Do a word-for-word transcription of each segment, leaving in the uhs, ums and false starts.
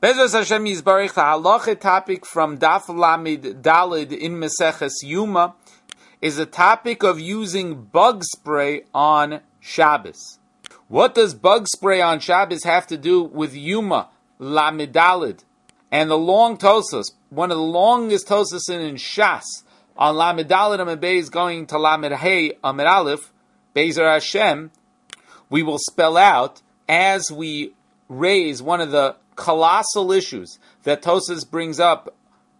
Bezos Hashem Yisbarich, the halacha topic from Daf Lamid Dalid in Meseches Yuma is a topic of using bug spray on Shabbos. What does bug spray on Shabbos have to do with Yuma, Lamid Dalid, and the long Tosos, one of the longest Tosos in Shas, on Lamid Dalid Amid Beis going to Lamid Hey Amid Aleph, Bezer Hashem, we will spell out as we raise one of the colossal issues that Tosas brings up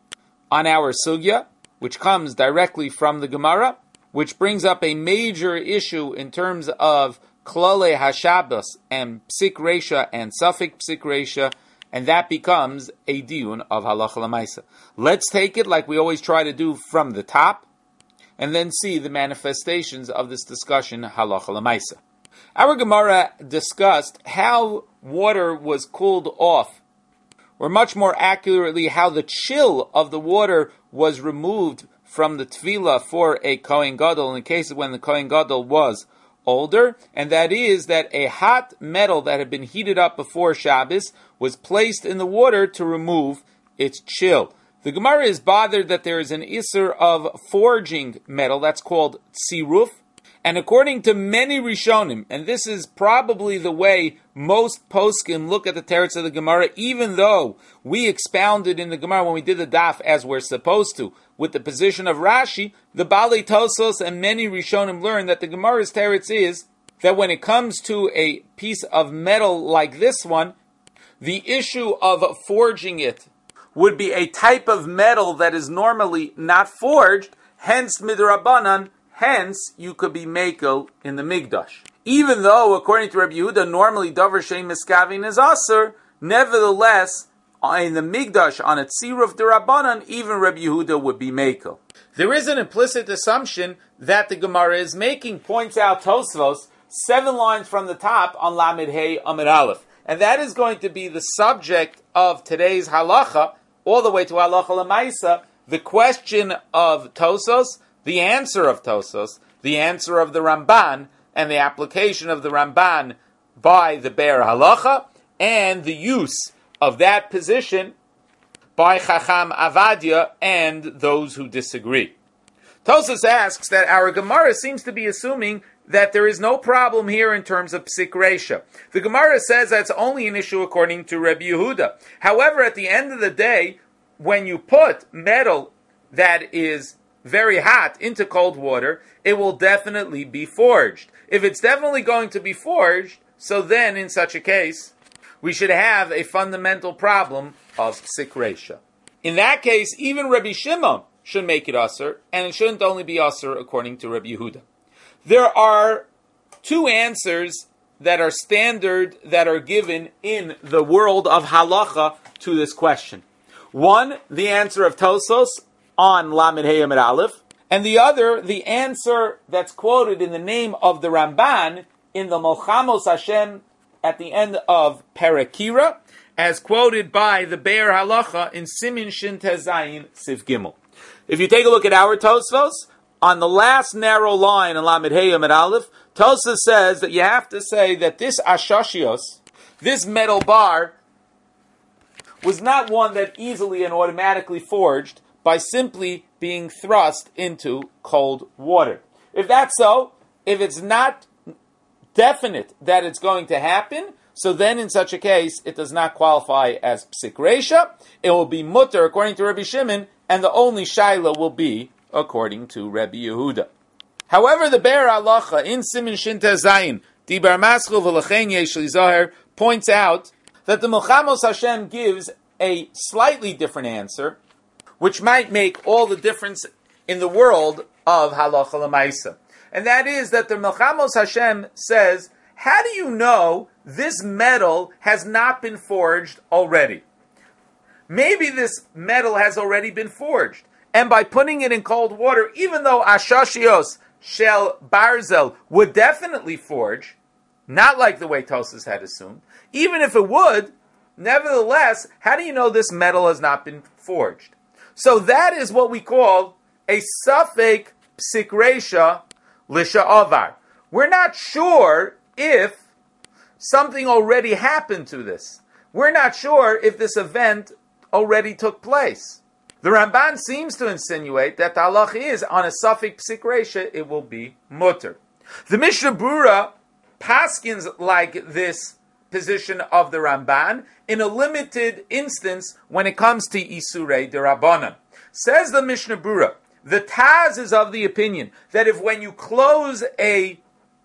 on our sugya, which comes directly from the Gemara, which brings up a major issue in terms of Klale HaShabbos and Psik Reisha and Safek Psik Reisha, and that becomes a diyun of Halacha L'Maisa. Let's take it like we always try to do from the top, and then see the manifestations of this discussion Halacha L'Maisa. Our Gemara discussed how water was cooled off, or much more accurately, how the chill of the water was removed from the tefillah for a Kohen Gadol in the case of when the Kohen Gadol was older, and that is that a hot metal that had been heated up before Shabbos was placed in the water to remove its chill. The Gemara is bothered that there is an isser of forging metal, that's called tziruf, and according to many Rishonim, and this is probably the way most poskim look at the teretz of the Gemara, even though we expounded in the Gemara when we did the daf as we're supposed to, with the position of Rashi, the Balei Tosos and many Rishonim learn that the Gemara's teretz is that when it comes to a piece of metal like this one, the issue of forging it would be a type of metal that is normally not forged, hence midrabanan. Hence, you could be mekel in the Migdash. Even though, according to Rabbi Yehuda, normally davar shein miskavin is aser, nevertheless, in the Migdash, on a tziruf derabanan, even Rabbi Yehuda would be mekel. There is an implicit assumption that the Gemara is making, points out Tosfos, seven lines from the top on Lamed Hey Amid Aleph. And that is going to be the subject of today's halacha, all the way to halacha l'maisa, the question of Tosos, the answer of Tosos, the answer of the Ramban, and the application of the Ramban by the Be'er Halacha, and the use of that position by Chacham Avadia and those who disagree. Tosos asks that our Gemara seems to be assuming that there is no problem here in terms of Psik Reisha. The Gemara says that's only an issue according to Rabbi Yehuda. However, at the end of the day, when you put metal that is very hot into cold water, it will definitely be forged. If it's definitely going to be forged, so then in such a case, we should have a fundamental problem of Psik Reisha. In that case, even Rabbi Shimon should make it Asr, and it shouldn't only be Asr according to Rabbi Yehuda. There are two answers that are standard, that are given in the world of halacha to this question. One, the answer of Tosos on Lamed Hey Amid Aleph, and the other, the answer that's quoted in the name of the Ramban in the Molchamos Hashem at the end of Perekira, as quoted by the Be'er Halacha in Simin Shin Tezayin Sif Gimel. If you take a look at our Tosfos, on the last narrow line in Lamed Hey Amid Aleph, Tosfos says that you have to say that this Ashashios, this metal bar, was not one that easily and automatically forged by simply being thrust into cold water. If that's so, if it's not definite that it's going to happen, so then in such a case, it does not qualify as Psik Reisha. It will be mutter according to Rabbi Shimon, and the only shaila will be according to Rabbi Yehuda. However, the Be'er Halacha in Simin Shin Tezayin, Dibar Maschil V'Lachen Yesh Li Zoher, points out that the Melchamos Hashem gives a slightly different answer, which might make all the difference in the world of Halacha L'Maisa. And that is that the Melchamos Hashem says, how do you know this metal has not been forged already? Maybe this metal has already been forged. And by putting it in cold water, even though Ashashios Shel Barzel would definitely forge, not like the way Tosas had assumed, even if it would, nevertheless, how do you know this metal has not been forged? So that is what we call a Safek Psik Reisha Lisha'avar. We're not sure if something already happened to this. we're not sure if this event already took place. The Ramban seems to insinuate that the halacha is on a suffix psik reisha, it will be mutter. The Mishnah Brura paskins like this position of the Ramban in a limited instance when it comes to Isurei Derabanan. Says the Mishnah Brura, the Taz is of the opinion that if when you close a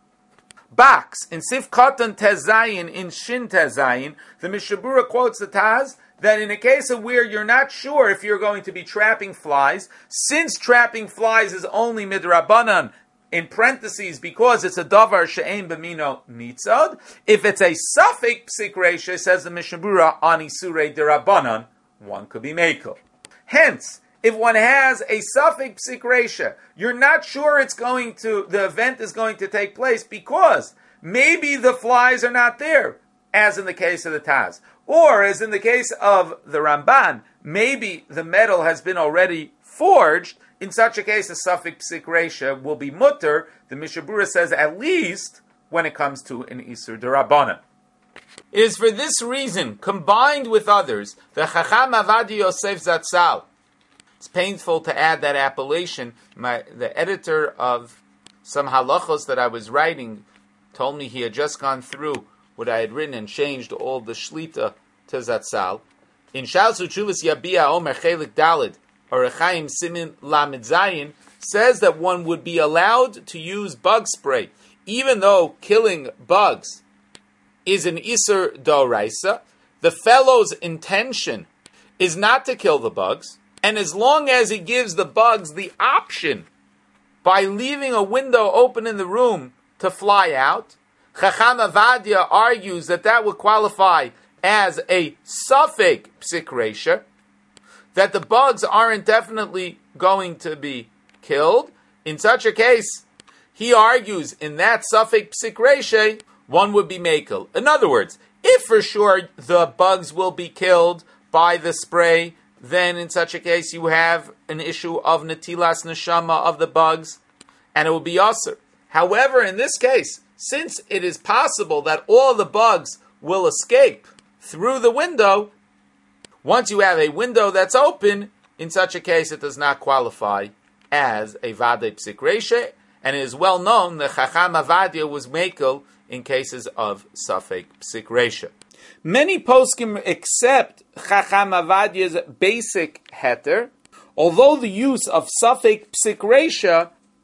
box in Sif Katan Tezayin, in Shin Tezayin, the Mishnah Brura quotes the Taz that in a case of where you're not sure if you're going to be trapping flies, since trapping flies is only midrabanan, in parentheses, because it's a davar she'ein b'mino nitzad, if it's a suffix psik reisha, says the Mishnah Brura, on isurei derabanan, one could be mekel. Hence, if one has a suffix psik reisha, you're not sure it's going to, the event is going to take place because maybe the flies are not there, as in the case of the Taz. Or, as in the case of the Ramban, maybe the metal has been already forged. In such a case, a suffix psik reisha will be mutter. The Mishnah Brura says at least when it comes to an Isur D'Rabbanan. It is for this reason, combined with others, the Chacham Avadi Yosef Zatzal. It's painful to add that appellation. My, the editor of some halachos that I was writing told me he had just gone through what I had written and changed all the shlita to Zatzal. In Shal Suchuvas Yabia Omer Chelik Dalid, or Echaim Simin Lamed Zayin, says that one would be allowed to use bug spray, even though killing bugs is an Isur D'Oraisa. The fellow's intention is not to kill the bugs, and as long as he gives the bugs the option by leaving a window open in the room to fly out, Chacham Avadia argues that that would qualify as a suffix psik reisha, that the bugs aren't definitely going to be killed. In such a case, he argues in that suffix psik reisha, one would be mekel. In other words, if for sure the bugs will be killed by the spray, then in such a case you have an issue of netilas neshama of the bugs, and it will be asur. However, in this case, since it is possible that all the bugs will escape through the window, once you have a window that's open, in such a case it does not qualify as a vadei psik reisha, and it is well known that Chacham Avadia was mekel in cases of suffix psik reisha. Many poskim accept Chacham Avadia's basic heter, although the use of suffix psik reisha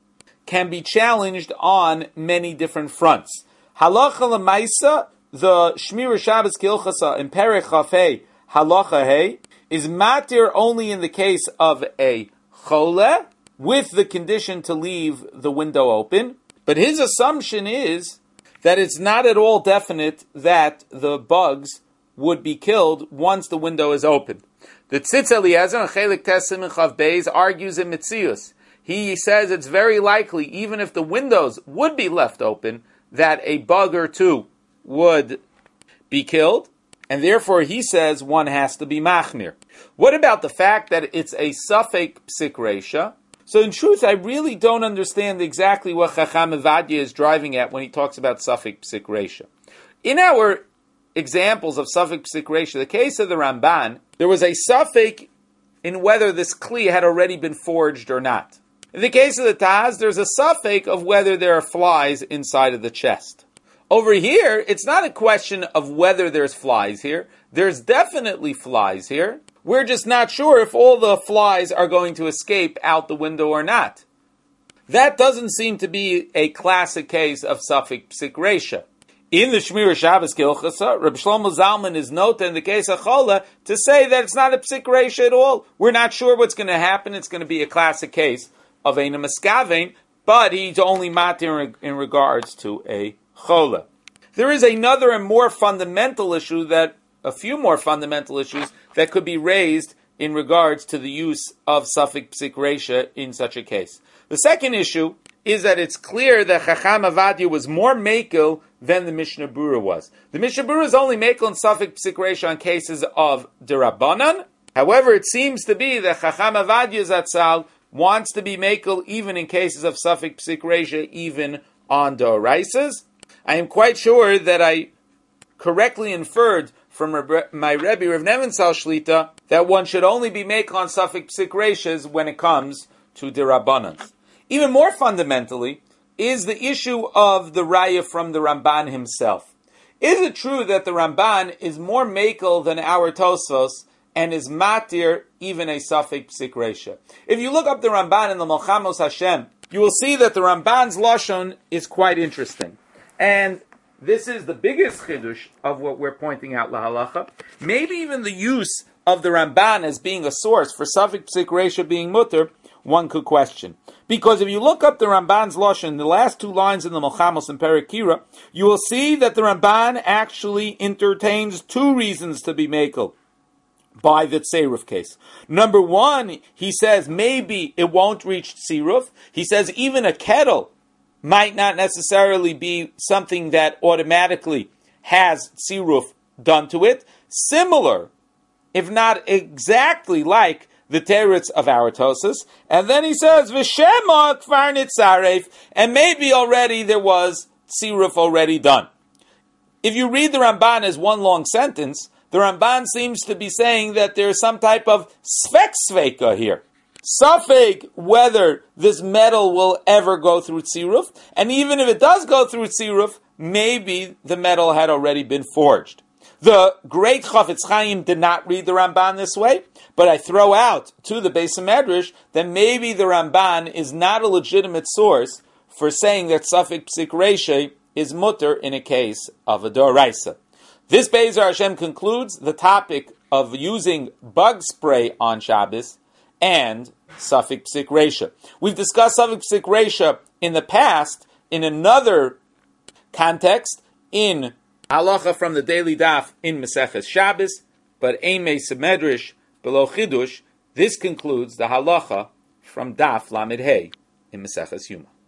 can be challenged on many different fronts. Halacha l'maisa, the Shmira Shabbos Kilchasa in Perek Chafei Halacha Hey is matir only in the case of a chole, with the condition to leave the window open. But his assumption is that it's not at all definite that the bugs would be killed once the window is open. The Tzitz Eliezer and Chelik Tesim and Chav Beis argues in Mitzius. He says it's very likely, even if the windows would be left open, that a bug or two would be killed, and therefore he says one has to be machmir. What about the fact that it's a suffix psik reisha? So in truth, I really don't understand exactly what Chacham Avadia is driving at when he talks about suffix psik reisha. In our examples of suffix psik reisha, the case of the Ramban, there was a suffix in whether this kli had already been forged or not. In the case of the Taz, there's a suffix of whether there are flies inside of the chest. Over here, it's not a question of whether there's flies here. There's definitely flies here. We're just not sure if all the flies are going to escape out the window or not. That doesn't seem to be a classic case of suffix psik reisha. In the Shmira Shabbos Kilchasa, Reb Shlomo Zalman is noted in the case of Chola to say that it's not a psik reisha at all. We're not sure what's going to happen. It's going to be a classic case of Eina Meskavein, but he's only matir in regards to a chola. There is another and more fundamental issue, that a few more fundamental issues that could be raised in regards to the use of suffix psik reisha in such a case. The second issue is that it's clear that Chacham Avadia was more mekel than the Mishnah Brura was. The Mishnah Brura is only mekel in suffix psik reisha on cases of D'Rabbanan. However, it seems to be that Chacham Avadia Zatzal wants to be mekel even in cases of suffix psik reisha, even on D'Oraisas. I am quite sure that I correctly inferred from my Rebbe Rav Nebenzahl Shlita that one should only be make on Safek Psik Reishis when it comes to Dirabanans. Even more fundamentally is the issue of the Raya from the Ramban himself. Is it true that the Ramban is more makel than our Tosfos and is matir even a Safek Psik Reisha? If you look up the Ramban in the Melchamos Hashem, you will see that the Ramban's Lashon is quite interesting. And this is the biggest chidush of what we're pointing out lahalacha. Maybe even the use of the Ramban as being a source for Safek Psik Reisha being mutter, one could question. Because if you look up the Ramban's Lashon, the last two lines in the Melchamos and Perekira, you will see that the Ramban actually entertains two reasons to be makel by the Tzeruf case. Number one, he says maybe it won't reach Tzeruf. He says even a kettle might not necessarily be something that automatically has Tzeruf done to it. Similar, if not exactly like the teretz of our Tosas. And then he says, V'shema kvar nitzaref, and maybe already there was Tzeruf already done. If you read the Ramban as one long sentence, the Ramban seems to be saying that there's some type of svek sveka here. Safek whether this metal will ever go through Tzeruf, and even if it does go through Tzeruf, maybe the metal had already been forged. The great Chafetz Chaim did not read the Ramban this way, but I throw out to the Beis Medrash that maybe the Ramban is not a legitimate source for saying that Safek Psik Reisha is mutter in a case of a Doraisa. This Be'ezer Hashem concludes the topic of using bug spray on Shabbos and Safek Psik Reisha. We've discussed Safek Psik Reisha in the past in another context in halacha from the daily daf in Maseches Shabbos, but Eimei Medrash below Chidush, this concludes the halacha from daf Lamed Hey in Maseches Yuma.